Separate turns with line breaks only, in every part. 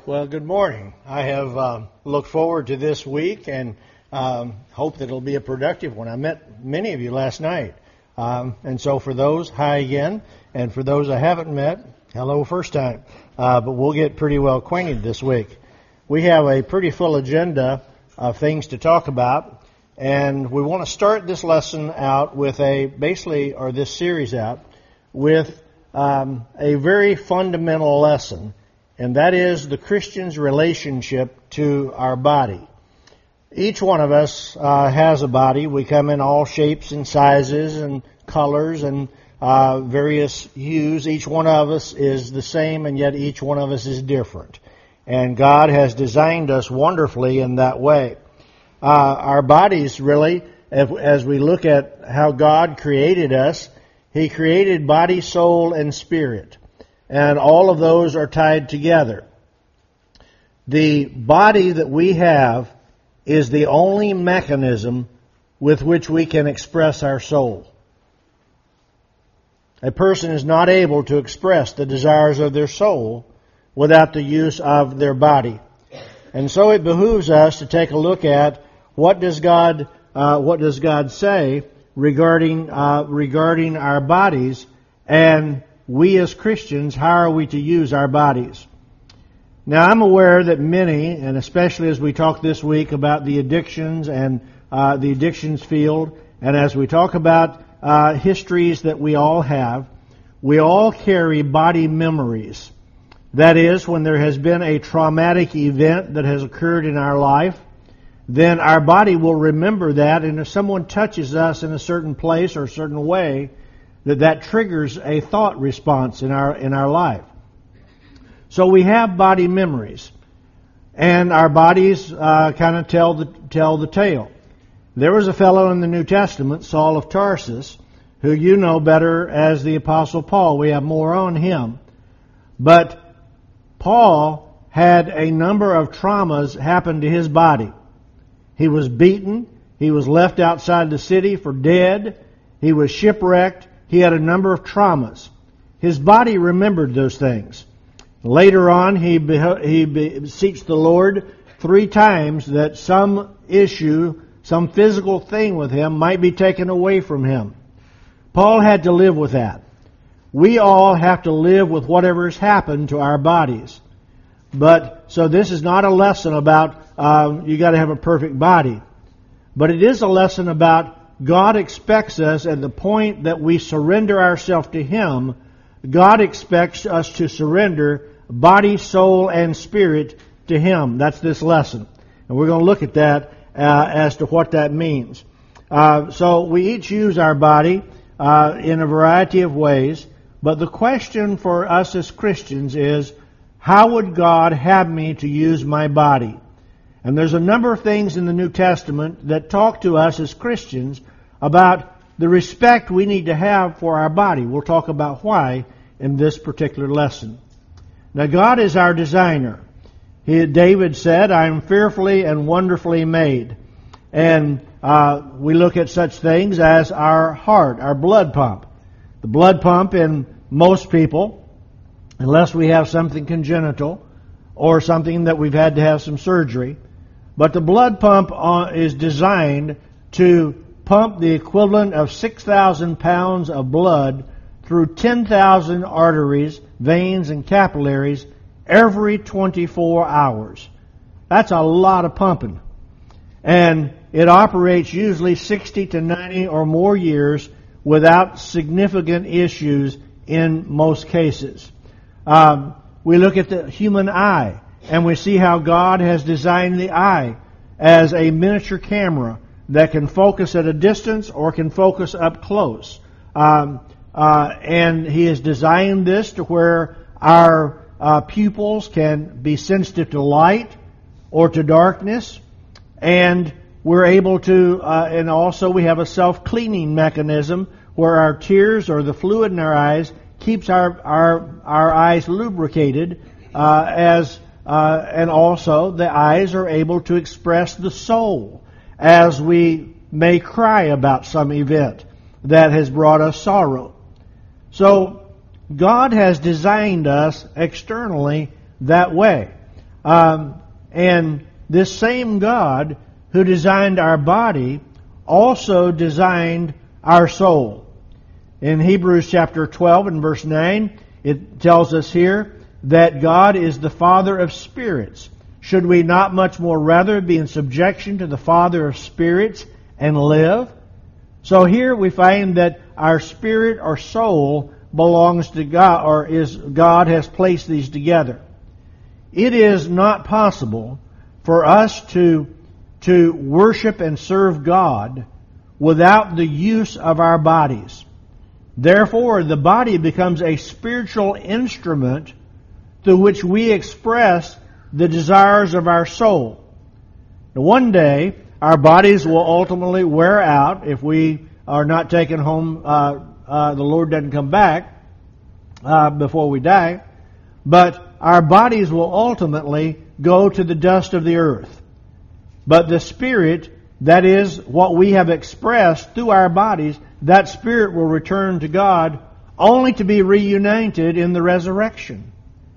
Well, good morning. I have looked forward to this week and hope that it'll be a productive one. I met many of you last night. And so for those, hi again. And for those I haven't met, hello first time. But we'll get pretty well acquainted this week. We have a pretty full agenda of things to talk about. And we want to start this lesson out with this series out with a very fundamental lesson. And that is the Christian's relationship to our body. Each one of us has a body. We come in all shapes and sizes and colors and various hues. Each one of us is the same, and yet each one of us is different. And God has designed us wonderfully in that way. Our bodies really, as we look at how God created us, He created body, soul, and spirit. And all of those are tied together. The body that we have is the only mechanism with which we can express our soul. A person is not able to express the desires of their soul without the use of their body. And so it behooves us to take a look at what does God say regarding our bodies, and we as Christians, how are we to use our bodies? Now, I'm aware that many, and especially as we talk this week about the addictions and the addictions field, and as we talk about histories that we all have, we all carry body memories. That is, when there has been a traumatic event that has occurred in our life, then our body will remember that, and if someone touches us in a certain place or a certain way, that triggers a thought response in our life. So we have body memories, and our bodies kind of tell the tale. There was a fellow in the New Testament, Saul of Tarsus, who you know better as the Apostle Paul. We have more on him. But Paul had a number of traumas happen to his body. He was beaten. He was left outside the city for dead. He was shipwrecked. He had a number of traumas. His body remembered those things. Later on, he beseeched the Lord 3 times that some issue, some physical thing with him might be taken away from him. Paul had to live with that. We all have to live with whatever has happened to our bodies. So this is not a lesson about you got to have a perfect body. But it is a lesson about God expects us, at the point that we surrender ourselves to Him, God expects us to surrender body, soul, and spirit to Him. That's this lesson. And we're going to look at that as to what that means. So we each use our body in a variety of ways, but the question for us as Christians is, how would God have me to use my body? And there's a number of things in the New Testament that talk to us as Christians about the respect we need to have for our body. We'll talk about why in this particular lesson. Now, God is our designer. David said, I am fearfully and wonderfully made. And we look at such things as our heart, our blood pump. The blood pump in most people, unless we have something congenital or something that we've had to have some surgery, but the blood pump is designed to pump the equivalent of 6,000 pounds of blood through 10,000 arteries, veins, and capillaries every 24 hours. That's a lot of pumping. And it operates usually 60 to 90 or more years without significant issues in most cases. We look at the human eye, and we see how God has designed the eye as a miniature camera that can focus at a distance or can focus up close. And He has designed this to where our pupils can be sensitive to light or to darkness. And we're able to, and also we have a self-cleaning mechanism where our tears or the fluid in our eyes keeps our eyes lubricated, and also the eyes are able to express the soul as we may cry about some event that has brought us sorrow. So God has designed us externally that way. And this same God who designed our body also designed our soul. In Hebrews chapter 12 and verse 9, it tells us here that God is the Father of spirits. Should we not much more rather be in subjection to the Father of spirits and live? So here we find that our spirit or soul belongs to God, or God has placed these together. It is not possible for us to worship and serve God without the use of our bodies. Therefore, the body becomes a spiritual instrument through which we express the desires of our soul. Now, one day, our bodies will ultimately wear out if we are not taken home, the Lord doesn't come back before we die. But our bodies will ultimately go to the dust of the earth. But the spirit, that is what we have expressed through our bodies, that spirit will return to God only to be reunited in the resurrection.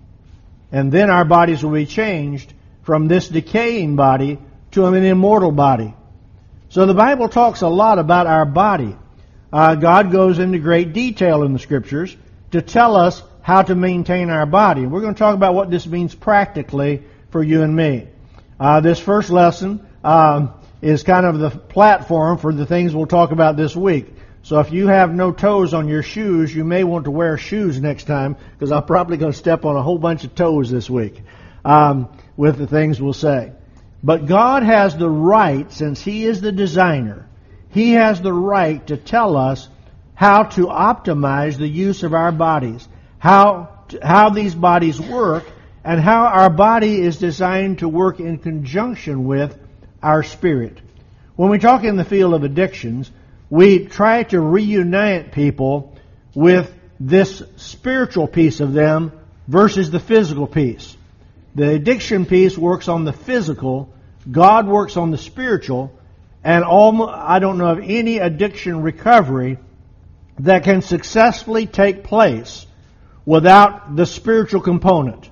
And then our bodies will be changed from this decaying body to an immortal body. So the Bible talks a lot about our body. God goes into great detail in the Scriptures to tell us how to maintain our body. We're going to talk about what this means practically for you and me. This first lesson is kind of the platform for the things we'll talk about this week. So if you have no toes on your shoes, you may want to wear shoes next time, because I'm probably going to step on a whole bunch of toes this week with the things we'll say. But God has the right, since He is the designer, He has the right to tell us how to optimize the use of our bodies, how these bodies work, and how our body is designed to work in conjunction with our spirit. When we talk in the field of addictions, we try to reunite people with this spiritual piece of them versus the physical piece. The addiction piece works on the physical, God works on the spiritual, and I don't know of any addiction recovery that can successfully take place without the spiritual component.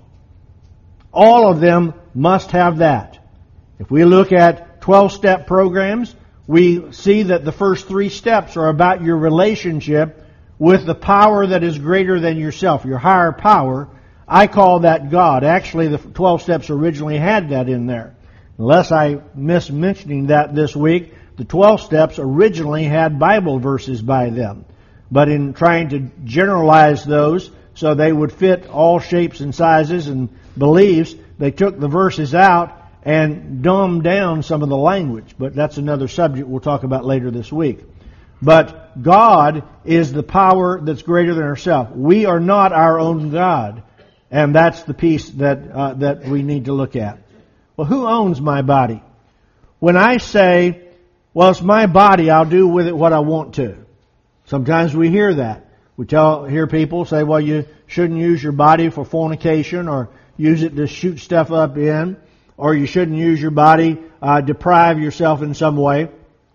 All of them must have that. If we look at 12-step programs, we see that the first 3 steps are about your relationship with the power that is greater than yourself, your higher power. I call that God. Actually, the 12 steps originally had that in there. Unless I miss mentioning that this week, the 12 steps originally had Bible verses by them. But in trying to generalize those so they would fit all shapes and sizes and beliefs, they took the verses out and dumbed down some of the language. But that's another subject we'll talk about later this week. But God is the power that's greater than ourselves. We are not our own God. And that's the piece that we need to look at. Well, who owns my body? When I say, well, it's my body, I'll do with it what I want to. Sometimes we hear that. We hear people say, well, you shouldn't use your body for fornication, or use it to shoot stuff up in, or you shouldn't use your body, deprive yourself in some way,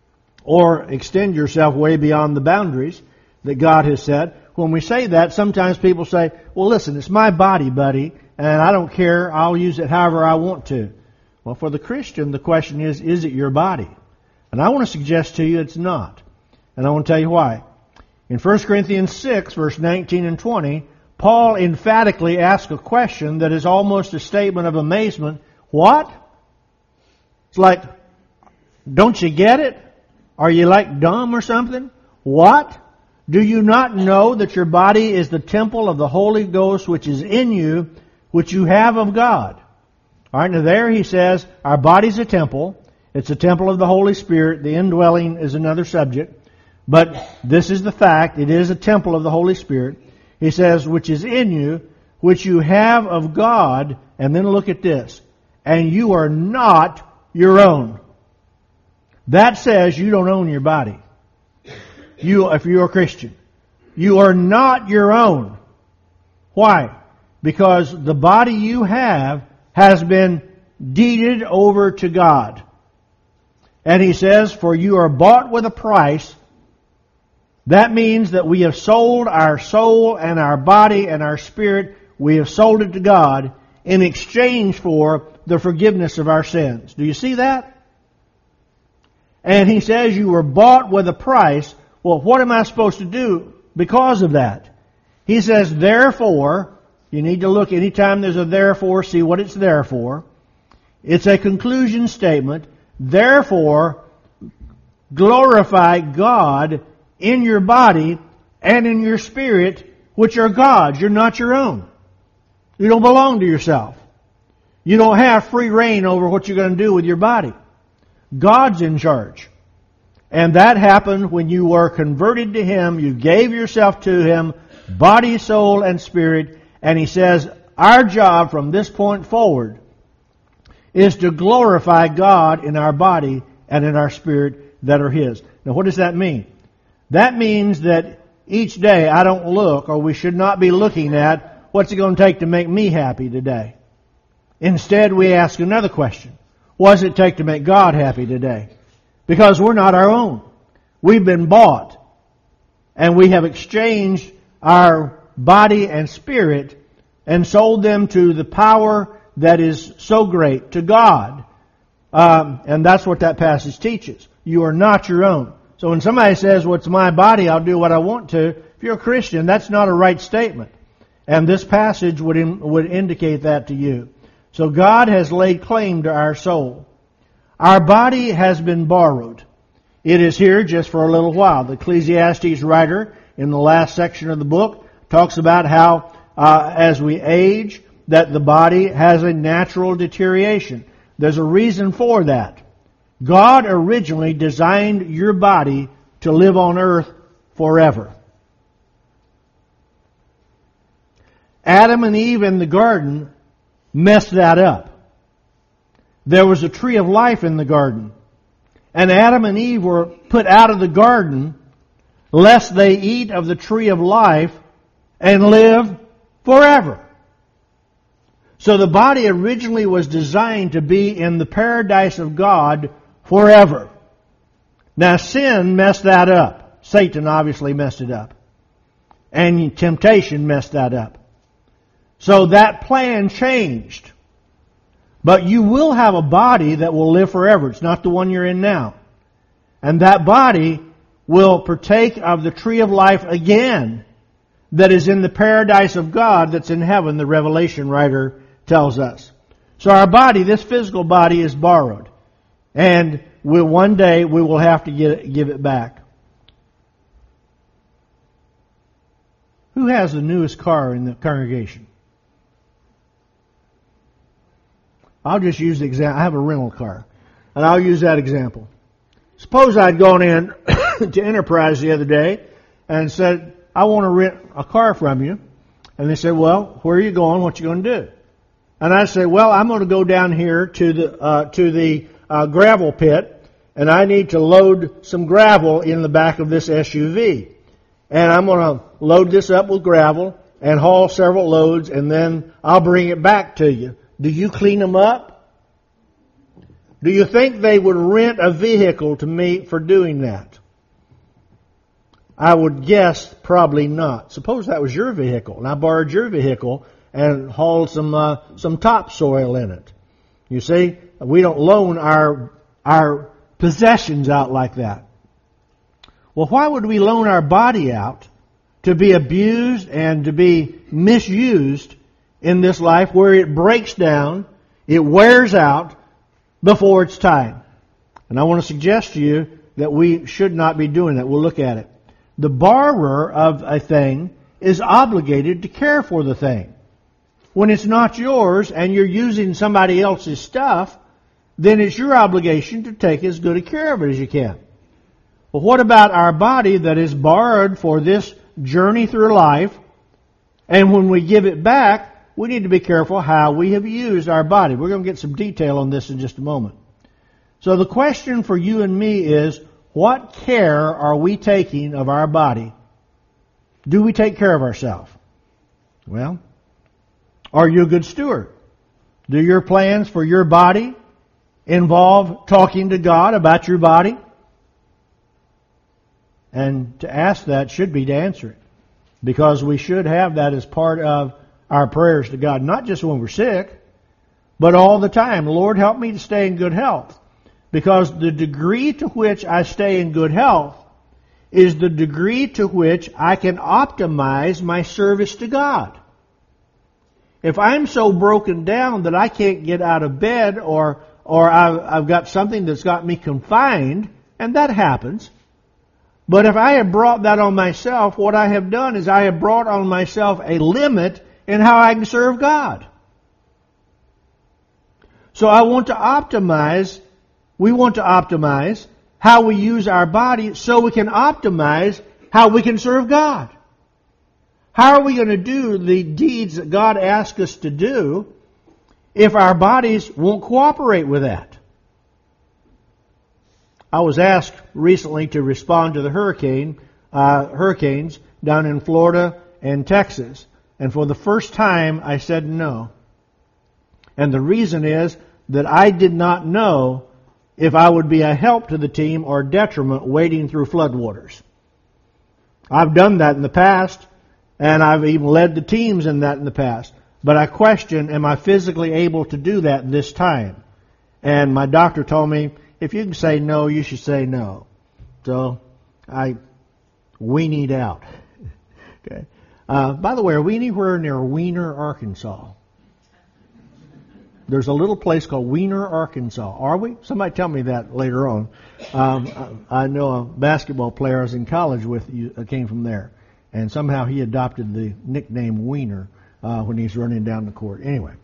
or extend yourself way beyond the boundaries that God has set. When we say that, sometimes people say, well, listen, it's my body, buddy, and I don't care. I'll use it however I want to. Well, for the Christian, the question is it your body? And I want to suggest to you it's not. And I want to tell you why. In 1 Corinthians 6, verse 19 and 20, Paul emphatically asks a question that is almost a statement of amazement. What? It's like, don't you get it? Are you like dumb or something? What? Do you not know that your body is the temple of the Holy Ghost which is in you, which you have of God? All right, now there he says, our body's a temple. It's a temple of the Holy Spirit. The indwelling is another subject. But this is the fact. It is a temple of the Holy Spirit. He says, which is in you, which you have of God. And then look at this. And you are not your own. That says you don't own your body. If you're a Christian. You are not your own. Why? Because the body you have has been deeded over to God. And he says, for you are bought with a price. That means that we have sold our soul and our body and our spirit. We have sold it to God in exchange for the forgiveness of our sins. Do you see that? And he says you were bought with a price. Well, what am I supposed to do because of that? He says, therefore, you need to look anytime there's a therefore, see what it's there for. It's a conclusion statement. Therefore, glorify God in your body and in your spirit, which are God's. You're not your own. You don't belong to yourself. You don't have free reign over what you're going to do with your body. God's in charge. And that happened when you were converted to Him. You gave yourself to Him, body, soul, and spirit. And He says, our job from this point forward is to glorify God in our body and in our spirit that are His. Now, what does that mean? That means that each day I don't look, or we should not be looking at, what's it going to take to make me happy today? Instead, we ask another question. What does it take to make God happy today? Because we're not our own. We've been bought. And we have exchanged our body and spirit and sold them to the power that is so great, to God. And that's what that passage teaches. You are not your own. So when somebody says, well, it's my body, I'll do what I want to, if you're a Christian, that's not a right statement. And this passage would indicate that to you. So God has laid claim to our soul. Our body has been borrowed. It is here just for a little while. The Ecclesiastes writer, in the last section of the book, talks about how as we age, that the body has a natural deterioration. There's a reason for that. God originally designed your body to live on earth forever. Adam and Eve in the garden messed that up. There was a tree of life in the garden. And Adam and Eve were put out of the garden lest they eat of the tree of life and live forever. So the body originally was designed to be in the paradise of God forever. Now sin messed that up. Satan obviously messed it up. And temptation messed that up. So that plan changed. But you will have a body that will live forever. It's not the one you're in now. And that body will partake of the tree of life again that is in the paradise of God that's in heaven, the Revelation writer tells us. So our body, this physical body, is borrowed. And one day we will have to give it back. Who has the newest car in the congregation? I'll just use the example. I have a rental car. And I'll use that example. Suppose I'd gone in to Enterprise the other day and said, I want to rent a car from you. And they said, well, where are you going? What you going to do? And I say, well, I'm going to go down here to the gravel pit, and I need to load some gravel in the back of this SUV. And I'm going to load this up with gravel and haul several loads, and then I'll bring it back to you. Do you clean them up? Do you think they would rent a vehicle to me for doing that? I would guess probably not. Suppose that was your vehicle, and I borrowed your vehicle and hauled some topsoil in it. You see, we don't loan our possessions out like that. Well, why would we loan our body out to be abused and to be misused in this life where it breaks down, it wears out before it's time? And I want to suggest to you that we should not be doing that. We'll look at it. The borrower of a thing is obligated to care for the thing. When it's not yours and you're using somebody else's stuff, then it's your obligation to take as good a care of it as you can. Well, what about our body that is borrowed for this journey through life? And when we give it back, we need to be careful how we have used our body. We're going to get some detail on this in just a moment. So the question for you and me is, what care are we taking of our body? Do we take care of ourselves? Well, are you a good steward? Do your plans for your body involve talking to God about your body? And to ask that should be to answer it. Because we should have that as part of our prayers to God. Not just when we're sick, but all the time. Lord, help me to stay in good health. Because the degree to which I stay in good health is the degree to which I can optimize my service to God. If I'm so broken down that I can't get out of bed or I've got something that's got me confined, and that happens, but if I have brought that on myself, what I have done is I have brought on myself a limit in how I can serve God. So we want to optimize how we use our body so we can optimize how we can serve God. How are we going to do the deeds that God asks us to do if our bodies won't cooperate with that? I was asked recently to respond to the hurricanes down in Florida and Texas. And for the first time, I said no. And the reason is that I did not know if I would be a help to the team or detriment wading through floodwaters. I've done that in the past, and I've even led the teams in that in the past. But I question, am I physically able to do that this time? And my doctor told me, if you can say no, you should say no. So I weenied out. Okay. By the way, are we anywhere near Weiner, Arkansas? There's a little place called Weiner, Arkansas. Are we? Somebody tell me that later on. I know a basketball player I was in college with came from there. And somehow he adopted the nickname Weiner when he's running down the court. Anyway,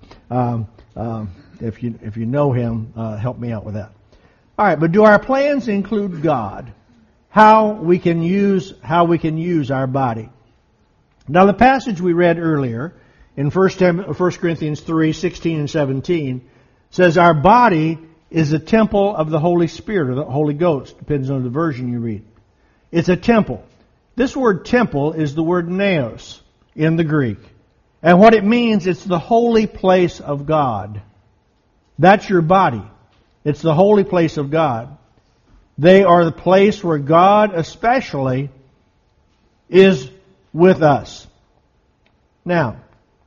if you know him, help me out with that. All right, but do our plans include God? How we can use our body? Now, the passage we read earlier in 1 Corinthians 3, 16 and 17 says our body is a temple of the Holy Spirit or the Holy Ghost, depends on the version you read. It's a temple. This word temple is the word naos in the Greek. And what it means, it's the holy place of God. That's your body. It's the holy place of God. They are the place where God especially is with us. Now,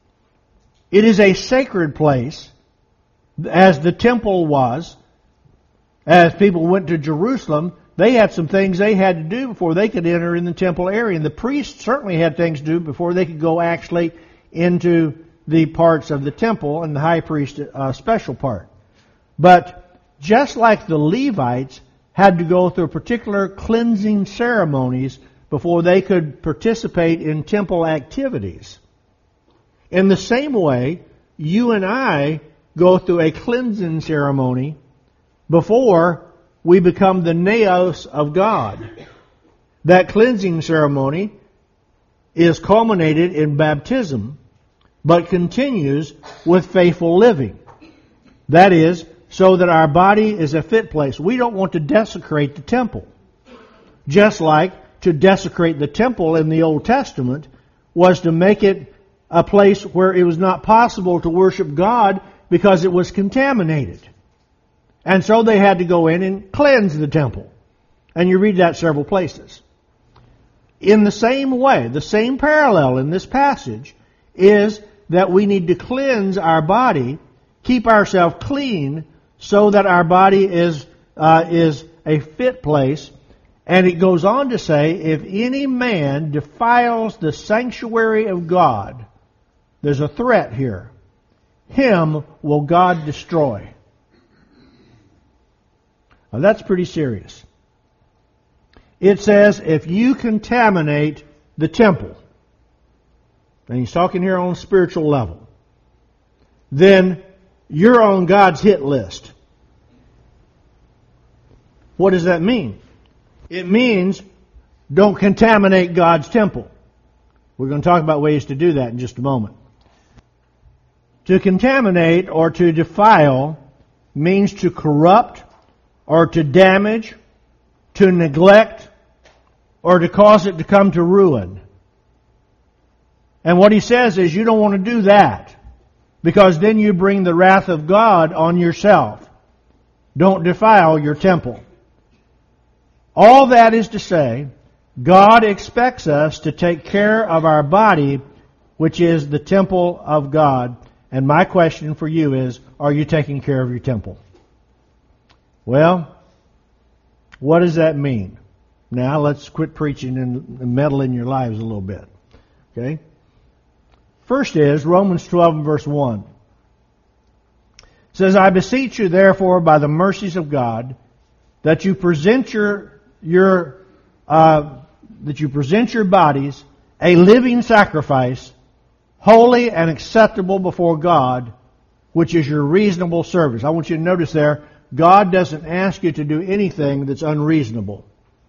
it is a sacred place, as the temple was. As people went to Jerusalem, they had some things they had to do before they could enter in the temple area. And the priests certainly had things to do before they could go actually into the parts of the temple, and the high priest special part. But just like the Levites had to go through particular cleansing ceremonies before they could participate in temple activities, in the same way, you and I go through a cleansing ceremony before we become the naos of God. That cleansing ceremony is culminated in baptism, but continues with faithful living. That is, so that our body is a fit place. We don't want to desecrate the temple. Just like to desecrate the temple in the Old Testament was to make it a place where it was not possible to worship God because it was contaminated. And so they had to go in and cleanse the temple. And you read that several places. In the same way, the same parallel in this passage is that we need to cleanse our body, keep ourselves clean, so that our body is a fit place. And it goes on to say, if any man defiles the sanctuary of God, there's a threat here. Him will God destroy. Now that's pretty serious. It says, if you contaminate the temple, and he's talking here on a spiritual level, then you're on God's hit list. What does that mean? It means don't contaminate God's temple. We're going to talk about ways to do that in just a moment. To contaminate or to defile means to corrupt or to damage, to neglect, or to cause it to come to ruin. And what he says is you don't want to do that, because then you bring the wrath of God on yourself. Don't defile your temple. All that is to say, God expects us to take care of our body, which is the temple of God, And my question for you is, are you taking care of your temple? Well, what does that mean? Now let's quit preaching and meddle in your lives a little bit. Okay? First is Romans 12 and verse 1. It says, I beseech you therefore by the mercies of God that you present your bodies a living sacrifice, holy and acceptable before God, which is your reasonable service. I want you to notice there, God doesn't ask you to do anything that's unreasonable.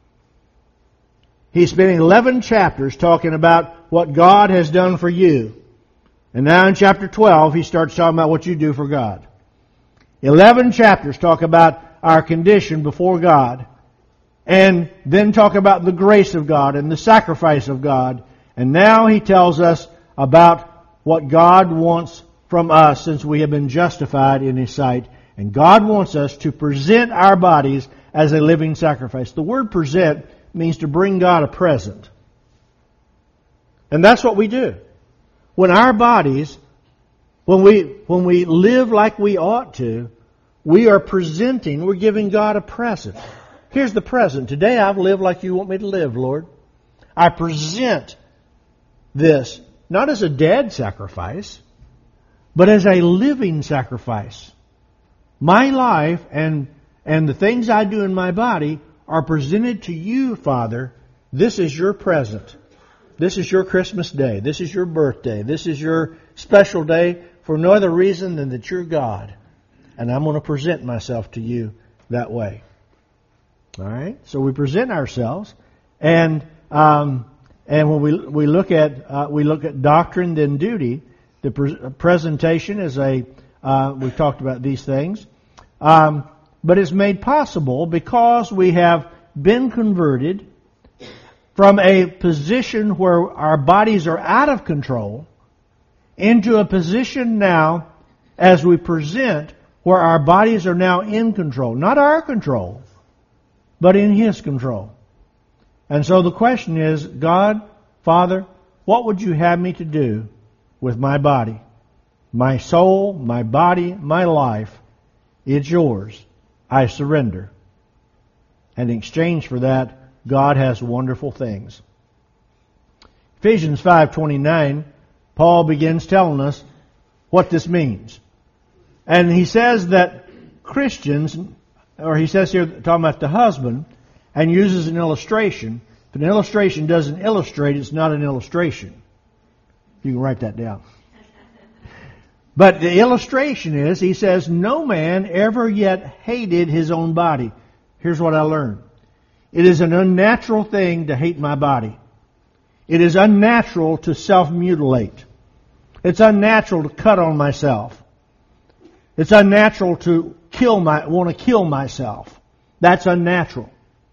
He's spending 11 chapters talking about what God has done for you. And now in chapter 12, he starts talking about what you do for God. 11 chapters talk about our condition before God. And then talk about the grace of God and the sacrifice of God. And now he tells us about what God wants from us since we have been justified in His sight. And God wants us to present our bodies as a living sacrifice. The word present means to bring God a present. And that's what we do. When our bodies, when we live like we ought to, we are presenting, we're giving God a present. Here's the present. Today I've lived like you want me to live, Lord. I present this, not as a dead sacrifice, but as a living sacrifice. My life and the things I do in my body are presented to you, Father. This is your present. This is your Christmas day. This is your birthday. This is your special day for no other reason than that you're God. And I'm going to present myself to you that way. All right? So we present ourselves, and when we look at doctrine then duty, the presentation is we've talked about these things, but it's made possible because we have been converted from a position where our bodies are out of control into a position now as we present where our bodies are now in control. Not our control, but in His control. And so the question is, God, Father, what would you have me to do with my body? My soul, my body, my life, it's yours. I surrender. And in exchange for that, God has wonderful things. Ephesians 5:29, Paul begins telling us what this means. And he says that Christians, or he says here, talking about the husband, and uses an illustration. If an illustration doesn't illustrate, it's not an illustration. You can write that down. But the illustration is, he says, no man ever yet hated his own body. Here's what I learned. It is an unnatural thing to hate my body. It is unnatural to self-mutilate. It's unnatural to cut on myself. It's unnatural to want to kill myself. That's unnatural.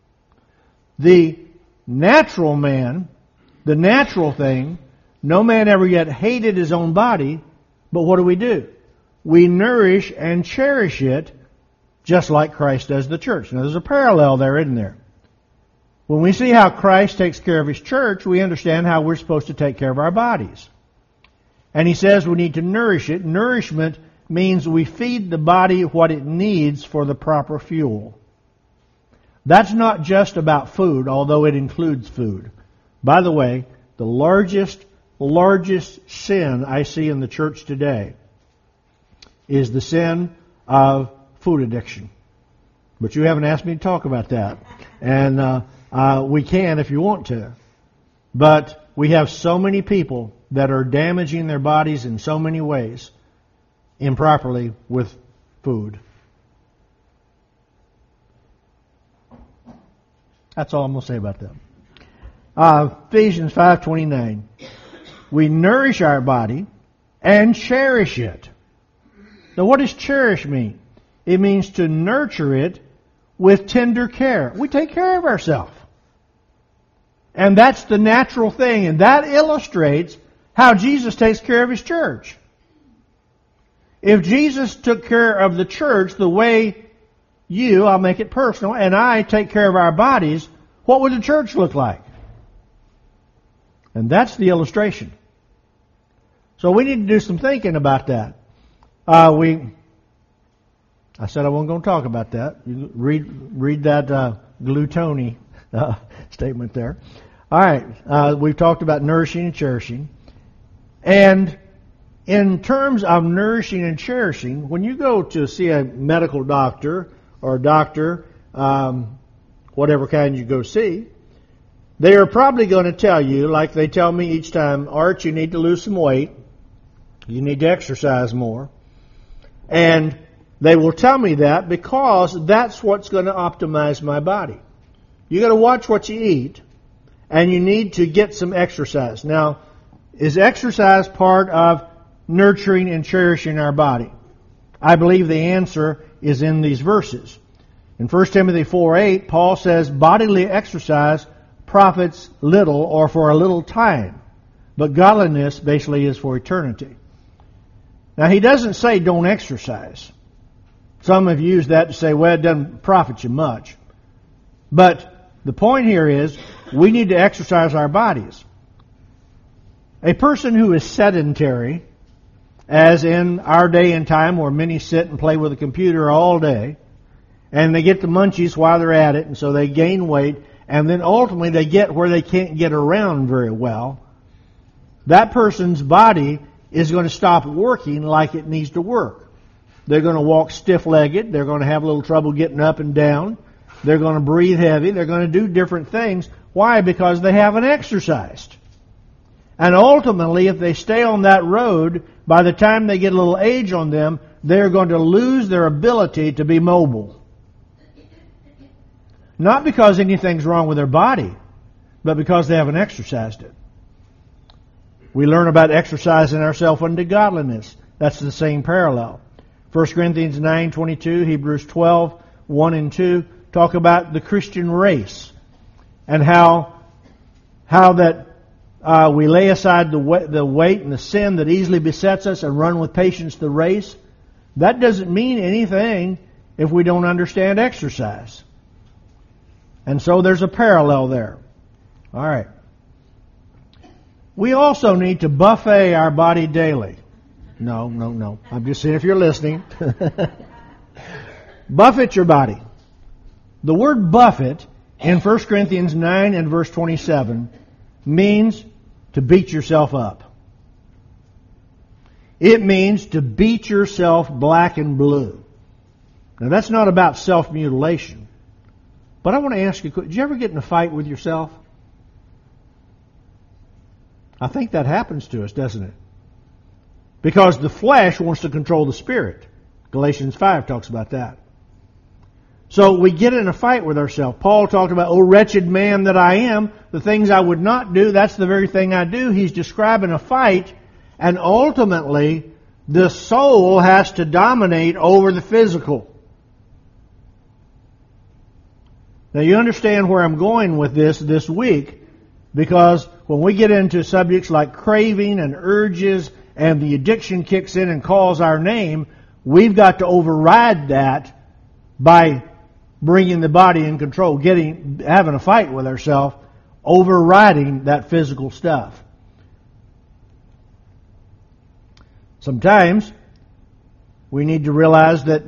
The natural man, the natural thing, no man ever yet hated his own body, but what do? We nourish and cherish it just like Christ does the church. Now there's a parallel there, isn't there? When we see how Christ takes care of His church, we understand how we're supposed to take care of our bodies. And He says we need to nourish it. Nourishment means we feed the body what it needs for the proper fuel. That's not just about food, although it includes food. By the way, the largest sin I see in the church today is the sin of food addiction. But you haven't asked me to talk about that. And we can if you want to. But we have so many people that are damaging their bodies in so many ways improperly with food. That's all I'm going to say about that. Ephesians 5:29. We nourish our body and cherish it. Now what does cherish mean? It means to nurture it with tender care. We take care of ourselves. And that's the natural thing. And that illustrates how Jesus takes care of His church. If Jesus took care of the church the way I'll make it personal, and I take care of our bodies, what would the church look like? And that's the illustration. So we need to do some thinking about that. I said I wasn't going to talk about that. You read that Glutoni statement there. All right, we've talked about nourishing and cherishing. And in terms of nourishing and cherishing, when you go to see a medical doctor or a doctor, whatever kind you go see, they are probably going to tell you, like they tell me each time, Art, you need to lose some weight. You need to exercise more. And they will tell me that because that's what's going to optimize my body. You got to watch what you eat, and you need to get some exercise. Now, is exercise part of nurturing and cherishing our body? I believe the answer is in these verses. In 1 Timothy 4:8, Paul says, bodily exercise profits little or for a little time, but godliness basically is for eternity. Now, he doesn't say don't exercise. Some have used that to say, well, it doesn't profit you much. But the point here is we need to exercise our bodies. A person who is sedentary, as in our day and time where many sit and play with a computer all day, and they get the munchies while they're at it, and so they gain weight, and then ultimately they get where they can't get around very well, that person's body is going to stop working like it needs to work. They're going to walk stiff-legged. They're going to have a little trouble getting up and down. They're going to breathe heavy. They're going to do different things. Why? Because they haven't exercised. And ultimately, if they stay on that road, by the time they get a little age on them, they're going to lose their ability to be mobile. Not because anything's wrong with their body, but because they haven't exercised it. We learn about exercising ourselves unto godliness. That's the same parallel. 1 Corinthians 9:22, Hebrews 12:1 and 2 talk about the Christian race and how that we lay aside the weight and the sin that easily besets us and run with patience the race. That doesn't mean anything if we don't understand exercise. And so there's a parallel there. All right. We also need to buffet our body daily. No. I'm just saying if you're listening. Buffet your body. The word buffet in 1 Corinthians 9 and verse 27 means to beat yourself up. It means to beat yourself black and blue. Now that's not about self-mutilation. But I want to ask you, did you ever get in a fight with yourself? I think that happens to us, doesn't it? Because the flesh wants to control the spirit. Galatians 5 talks about that. So we get in a fight with ourselves. Paul talked about, oh wretched man that I am, the things I would not do, that's the very thing I do. He's describing a fight, and ultimately the soul has to dominate over the physical. Now you understand where I'm going with this week, because when we get into subjects like craving and urges and the addiction kicks in and calls our name, we've got to override that by bringing the body in control, having a fight with ourselves, overriding that physical stuff. Sometimes we need to realize that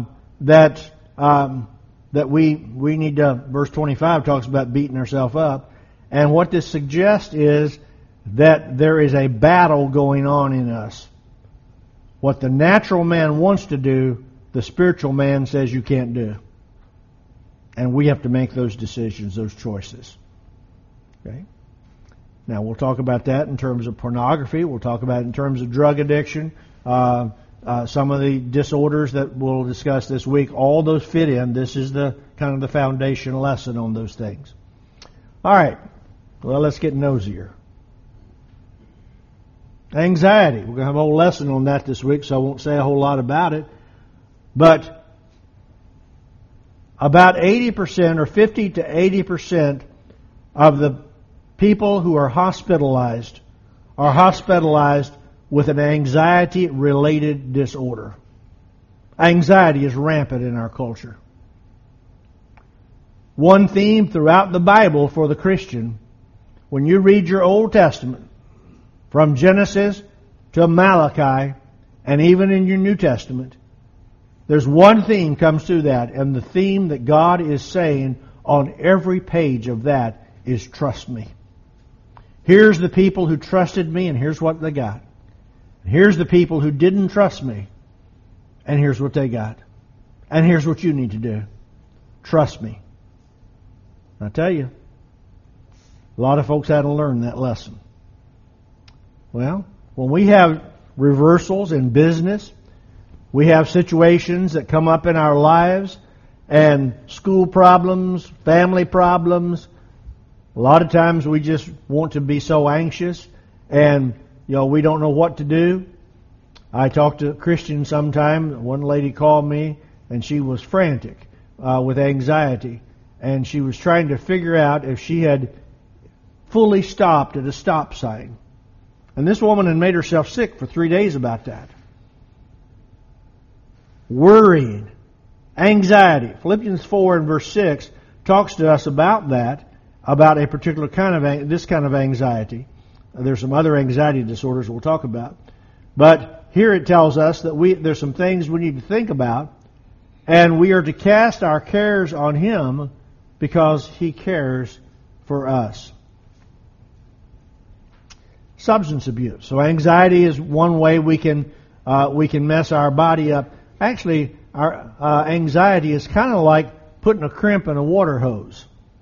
we need to. Verse 25 talks about beating ourselves up, and what this suggests is that there is a battle going on in us. What the natural man wants to do, the spiritual man says you can't do. And we have to make those decisions, those choices. Okay? Now, we'll talk about that in terms of pornography. We'll talk about it in terms of drug addiction. Some of the disorders that we'll discuss this week, all those fit in. This is the kind of the foundation lesson on those things. All right. Well, let's get nosier. Anxiety. We're going to have a whole lesson on that this week, so I won't say a whole lot about it. But about 80% or 50 to 80% of the people who are hospitalized with an anxiety-related disorder. Anxiety is rampant in our culture. One theme throughout the Bible for the Christian, when you read your Old Testament, from Genesis to Malachi and even in your New Testament, there's one theme comes through that, and the theme that God is saying on every page of that is trust me. Here's the people who trusted me, and here's what they got. Here's the people who didn't trust me, and here's what they got. And here's what you need to do. Trust me. I tell you, a lot of folks had to learn that lesson. Well, when we have reversals in business, we have situations that come up in our lives, and school problems, family problems. A lot of times we just want to be so anxious, and we don't know what to do. I talked to a Christian sometime. One lady called me, and she was frantic with anxiety, and she was trying to figure out if she had fully stopped at a stop sign. And this woman had made herself sick for 3 days about that. Worrying, anxiety. Philippians 4 and verse 6 talks to us about that, about a particular kind of this kind of anxiety. There's some other anxiety disorders we'll talk about. But here it tells us that there's some things we need to think about, and we are to cast our cares on Him because He cares for us. Substance abuse. So anxiety is one way we can mess our body up. Actually, our anxiety is kind of like putting a crimp in a water hose.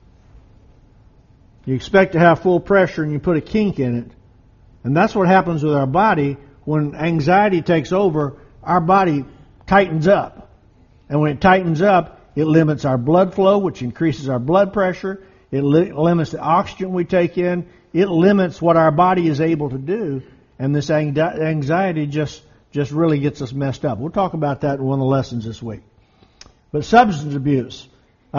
You expect to have full pressure and you put a kink in it. And that's what happens with our body. When anxiety takes over, our body tightens up. And when it tightens up, it limits our blood flow, which increases our blood pressure. It limits the oxygen we take in. It limits what our body is able to do. And this anxiety just really gets us messed up. We'll talk about that in one of the lessons this week. But substance abuse.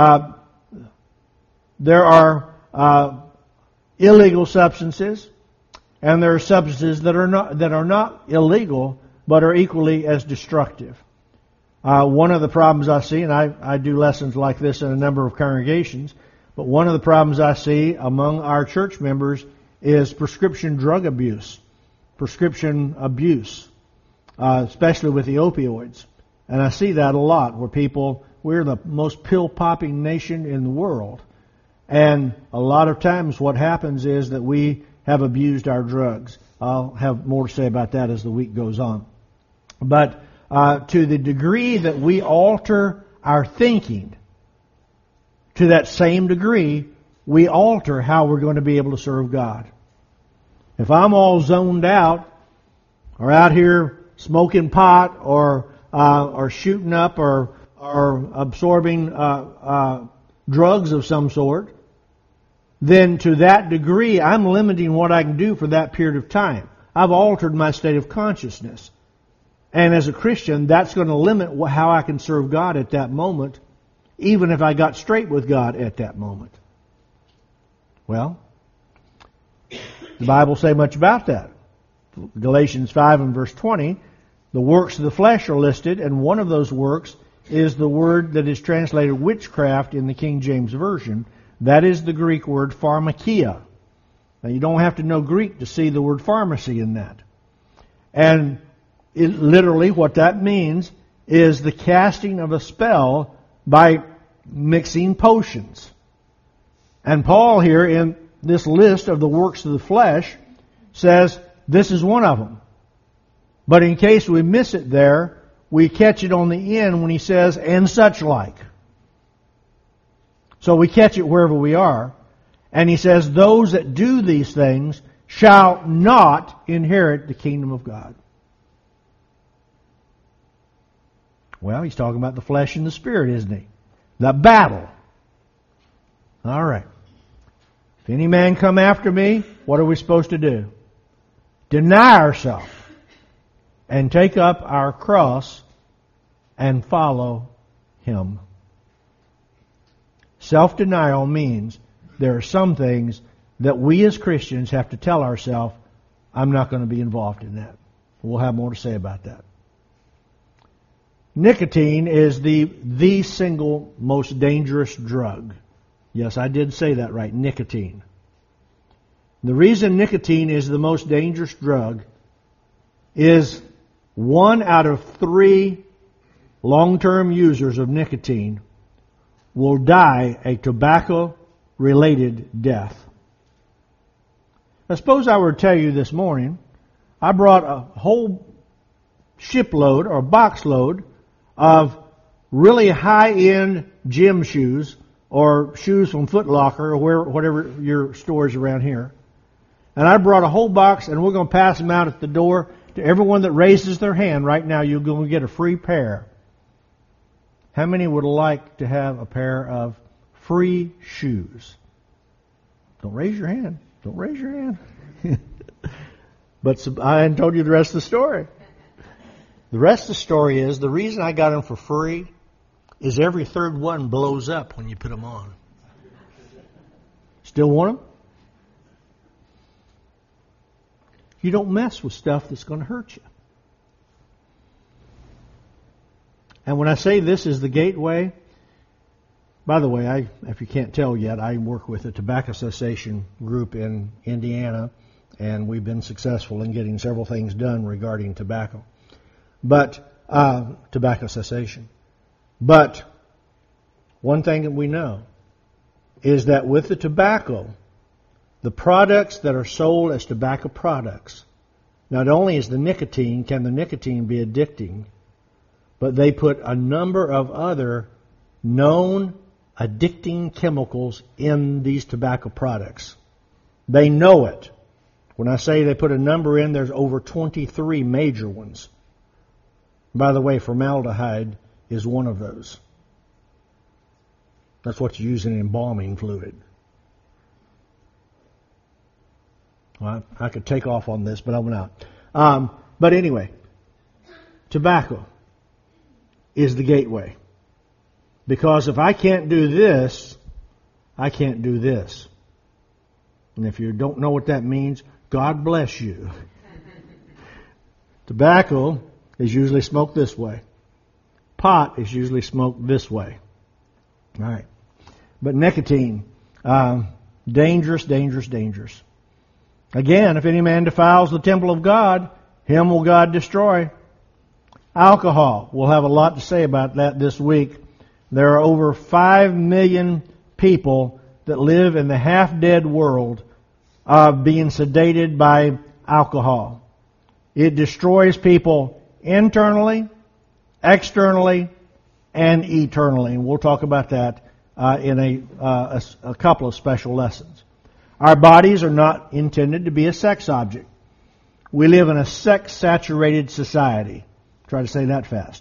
There are illegal substances, and there are substances that are not illegal, but are equally as destructive. One of the problems I see, and I do lessons like this in a number of congregations, but one of the problems I see among our church members is prescription drug abuse, prescription abuse, especially with the opioids. And I see that a lot where we're the most pill-popping nation in the world. And a lot of times what happens is that we have abused our drugs. I'll have more to say about that as the week goes on. But to the degree that we alter our thinking, to that same degree, we alter how we're going to be able to serve God. If I'm all zoned out, or out here smoking pot, or shooting up, or absorbing drugs of some sort, then to that degree, I'm limiting what I can do for that period of time. I've altered my state of consciousness. And as a Christian, that's going to limit how I can serve God at that moment, even if I got straight with God at that moment. Well, the Bible say much about that. Galatians 5 and verse 20, the works of the flesh are listed, and one of those works is the word that is translated witchcraft in the King James Version. That is the Greek word pharmakia. Now, you don't have to know Greek to see the word pharmacy in that. And literally what that means is the casting of a spell by mixing potions. And Paul here in this list of the works of the flesh says this is one of them. But in case we miss it there, we catch it on the end when he says, and such like. So we catch it wherever we are. And he says, those that do these things shall not inherit the kingdom of God. Well, he's talking about the flesh and the spirit, isn't he? The battle. All right. If any man come after me, what are we supposed to do? Deny ourselves and take up our cross and follow Him. Self-denial means there are some things that we as Christians have to tell ourselves, I'm not going to be involved in that. We'll have more to say about that. Nicotine is the single most dangerous drug. Yes, I did say that right, nicotine. The reason nicotine is the most dangerous drug is 1 out of 3 long-term users of nicotine will die a tobacco-related death. Now, suppose I were to tell you this morning, I brought a whole shipload or box load of really high-end gym shoes or shoes from Foot Locker or whatever your store is around here. And I brought a whole box, and we're going to pass them out at the door to everyone that raises their hand right now. You're going to get a free pair. How many would like to have a pair of free shoes? Don't raise your hand. Don't raise your hand. But I hadn't told you the rest of the story. The rest of the story is the reason I got them for free is every third one blows up when you put them on. Still want them? You don't mess with stuff that's going to hurt you. And when I say this is the gateway, by the way, if you can't tell yet, I work with a tobacco cessation group in Indiana, and we've been successful in getting several things done regarding tobacco. But tobacco cessation. But one thing that we know is that with the tobacco, the products that are sold as tobacco products, not only is the nicotine, can the nicotine be addicting, but they put a number of other known addicting chemicals in these tobacco products. They know it. When I say they put a number in, there's over 23 major ones. By the way, formaldehyde is one of those. That's what you use in embalming fluid. Well, I could take off on this, but I went out. But anyway, tobacco is the gateway. Because if I can't do this, I can't do this. And if you don't know what that means, God bless you. Tobacco is usually smoked this way. Pot is usually smoked this way. All right. But nicotine, dangerous, dangerous, dangerous. Again, if any man defiles the temple of God, him will God destroy. Alcohol. We'll have a lot to say about that this week. There are over 5 million people that live in the half-dead world of being sedated by alcohol. It destroys people internally, externally, and eternally. And we'll talk about that in a couple of special lessons. Our bodies are not intended to be a sex object. We live in a sex-saturated society. Try to say that fast.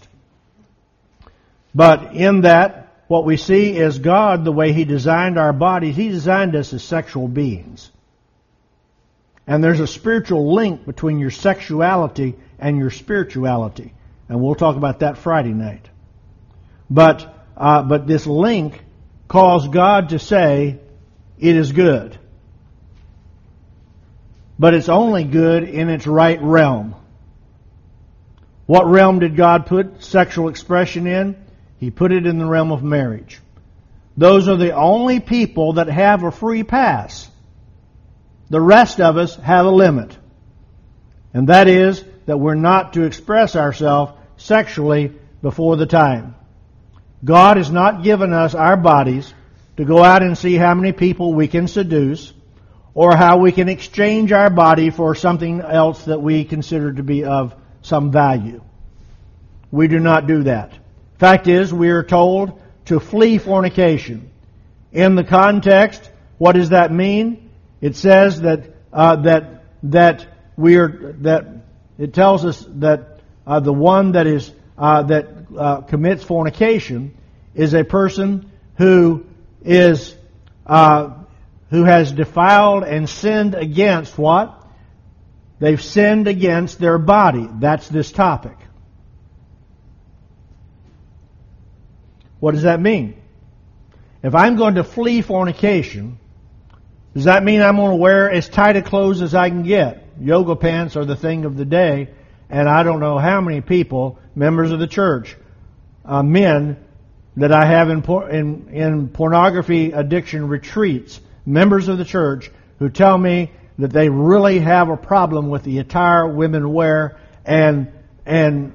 But in that, what we see is God, the way He designed our bodies, He designed us as sexual beings. And there's a spiritual link between your sexuality and your spirituality. And we'll talk about that Friday night. But this link caused God to say, it is good. But it's only good in its right realm. What realm did God put sexual expression in? He put it in the realm of marriage. Those are the only people that have a free pass. The rest of us have a limit. And that is that we're not to express ourselves sexually before the time. God has not given us our bodies to go out and see how many people we can seduce or how we can exchange our body for something else that we consider to be of some value. We do not do that. Fact is, we are told to flee fornication. In the context, what does that mean? It says that it tells us that the one that is commits fornication is a person who has defiled and sinned against what? They've sinned against their body. That's this topic. What does that mean? If I'm going to flee fornication, does that mean I'm going to wear as tight a clothes as I can get? Yoga pants are the thing of the day, and I don't know how many people, members of the church, men that I have in pornography addiction retreats, members of the church who tell me that they really have a problem with the attire women wear, and and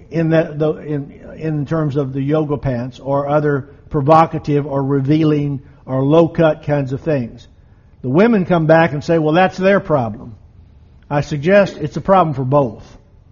in terms of the yoga pants or other provocative or revealing or low-cut kinds of things. The women come back and say, well, that's their problem. I suggest it's a problem for both.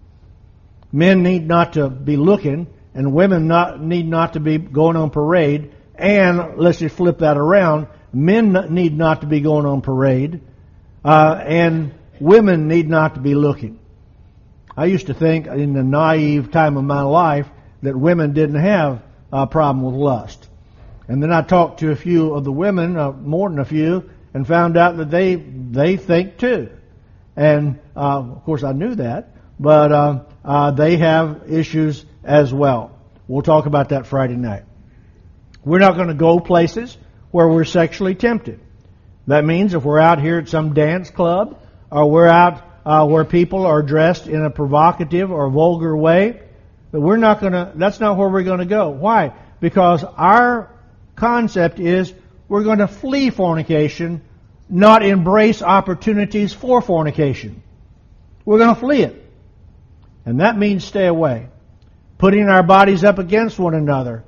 Men need not to be looking, and women need not to be going on parade. And let's just flip that around. Men need not to be going on parade, and women need not to be looking. I used to think in the naive time of my life that women didn't have a problem with lust. And then I talked to a few of the women, more than a few, and found out that they think too. And of course I knew that, but they have issues as well. We'll talk about that Friday night. We're not going to go places where we're sexually tempted. That means if we're out here at some dance club, or we're out where people are dressed in a provocative or vulgar way, that's not where we're going to go. Why? Because our concept is we're going to flee fornication, not embrace opportunities for fornication. We're going to flee it. And that means stay away. Putting our bodies up against one another.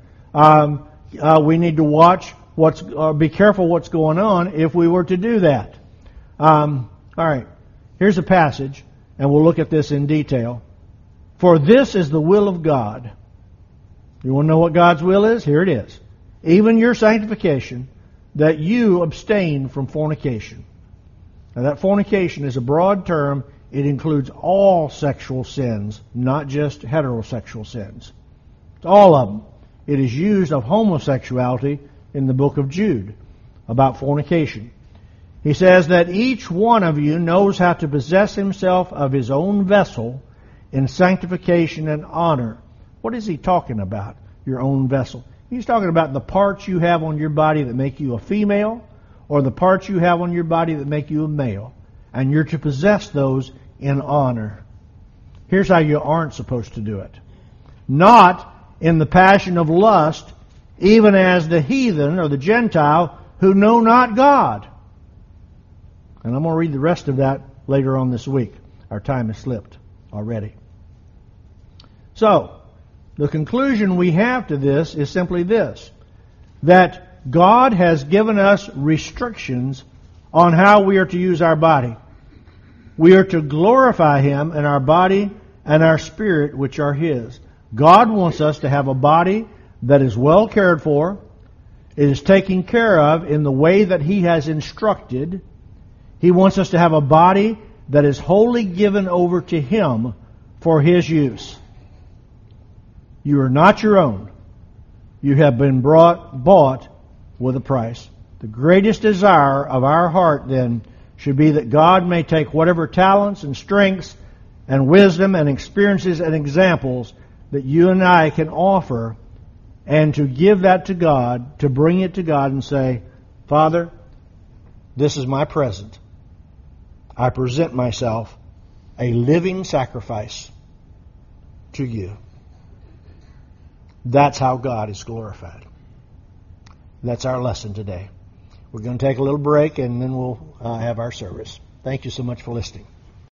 We need to watch be careful what's going on if we were to do that. All right. Here's a passage, and we'll look at this in detail. For this is the will of God. You want to know what God's will is? Here it is. Even your sanctification, that you abstain from fornication. Now that fornication is a broad term. It includes all sexual sins, not just heterosexual sins. It's all of them. It is used of homosexuality in the book of Jude about fornication. He says that each one of you knows how to possess himself of his own vessel in sanctification and honor. What is he talking about, your own vessel? He's talking about the parts you have on your body that make you a female, or the parts you have on your body that make you a male. And you're to possess those in honor. Here's how you aren't supposed to do it. Not in the passion of lust, even as the heathen or the Gentile who know not God. And I'm going to read the rest of that later on this week. Our time has slipped already. So, the conclusion we have to this is simply this: that God has given us restrictions on how we are to use our body. We are to glorify Him in our body and our spirit, which are His. God wants us to have a body that is well cared for. It is taken care of in the way that He has instructed. He wants us to have a body that is wholly given over to Him for His use. You are not your own. You have been bought with a price. The greatest desire of our heart, then, should be that God may take whatever talents and strengths and wisdom and experiences and examples that you and I can offer, and to give that to God, to bring it to God and say, Father, this is my present. I present myself a living sacrifice to you. That's how God is glorified. That's our lesson today. We're going to take a little break and then we'll have our service. Thank you so much for listening.